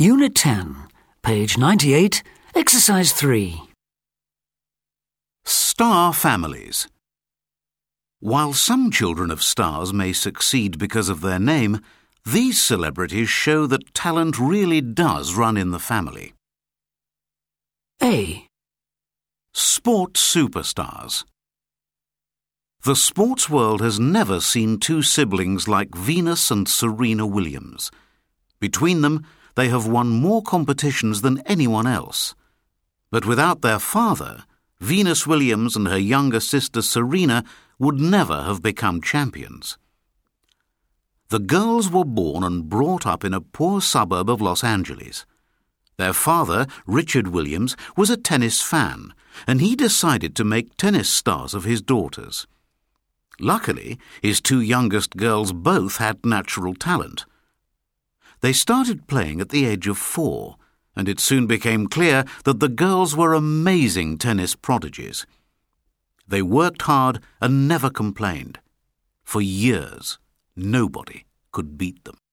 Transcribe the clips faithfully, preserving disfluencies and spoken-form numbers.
Unit ten, page ninety-eight, Exercise three. Star families. While some children of stars may succeed because of their name, these celebrities show that talent really does run in the family. A. Sport superstars. The sports world has never seen two siblings like Venus and Serena Williams. Between them, they have won more competitions than anyone else. But without their father, Venus Williams and her younger sister Serena would never have become champions. The girls were born and brought up in a poor suburb of Los Angeles. Their father, Richard Williams, was a tennis fan, and he decided to make tennis stars of his daughters. Luckily, his two youngest girls both had natural talent. They started playing at the age of four, and it soon became clear that the girls were amazing tennis prodigies. They worked hard and never complained. For years, nobody could beat them.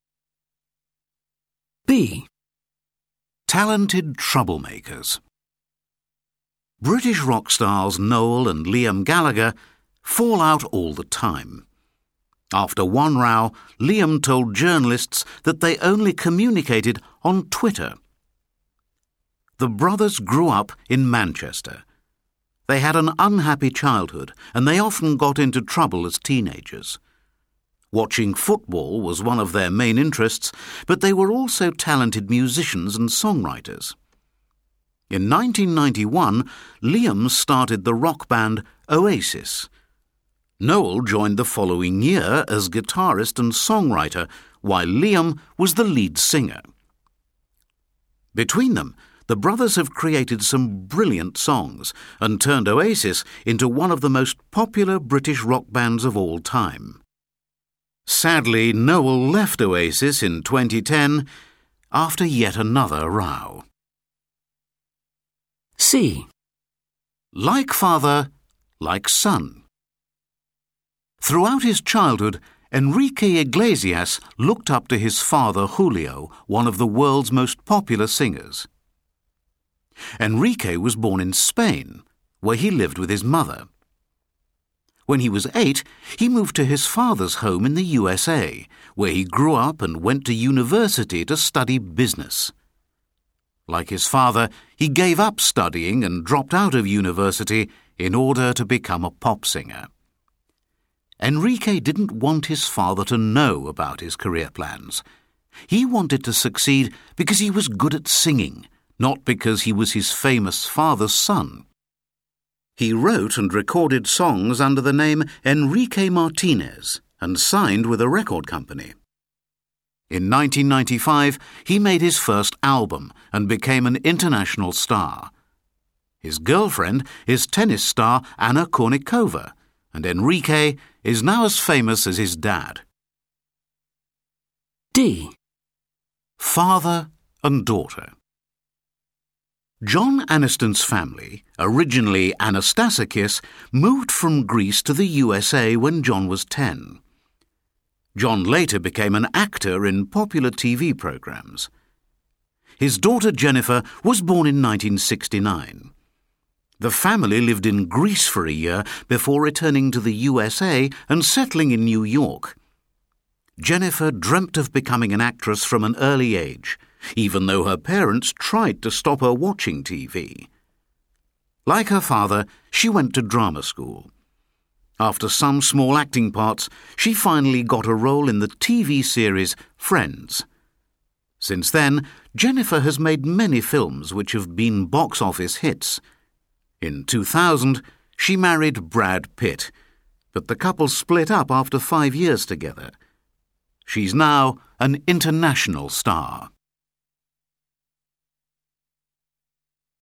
B. Talented troublemakers. British rock stars Noel and Liam Gallagher fall out all the time. After one row, Liam told journalists that they only communicated on Twitter. The brothers grew up in Manchester. They had an unhappy childhood, and they often got into trouble as teenagers. Watching football was one of their main interests, but they were also talented musicians and songwriters. In nineteen ninety-one, Liam started the rock band Oasis. Noel joined the following year as guitarist and songwriter, while Liam was the lead singer. Between them, the brothers have created some brilliant songs and turned Oasis into one of the most popular British rock bands of all time. Sadly, Noel left Oasis in twenty ten after yet another row. C. Like father, like son. Throughout his childhood, Enrique Iglesias looked up to his father Julio, one of the world's most popular singers. Enrique was born in Spain, where he lived with his mother. When he was eight, he moved to his father's home in the U S A, where he grew up and went to university to study business. Like his father, he gave up studying and dropped out of university in order to become a pop singer. Enrique didn't want his father to know about his career plans. He wanted to succeed because he was good at singing, not because he was his famous father's son. He wrote and recorded songs under the name Enrique Martinez and signed with a record company. In nineteen ninety-five, he made his first album and became an international star. His girlfriend is tennis star Anna Kournikova, and Enrique is now as famous as his dad. D. Father and daughter. John Aniston's family, originally Anastasakis, moved from Greece to the U S A when John was ten. John later became an actor in popular T V programs. His daughter Jennifer was born in nineteen sixty-nine. The family lived in Greece for a year before returning to the U S A and settling in New York. Jennifer dreamt of becoming an actress from an early age, even though her parents tried to stop her watching T V. Like her father, she went to drama school. After some small acting parts, she finally got a role in the T V series Friends. Since then, Jennifer has made many films which have been box office hits. In two thousand, she married Brad Pitt, but the couple split up after five years together. She's now an international star.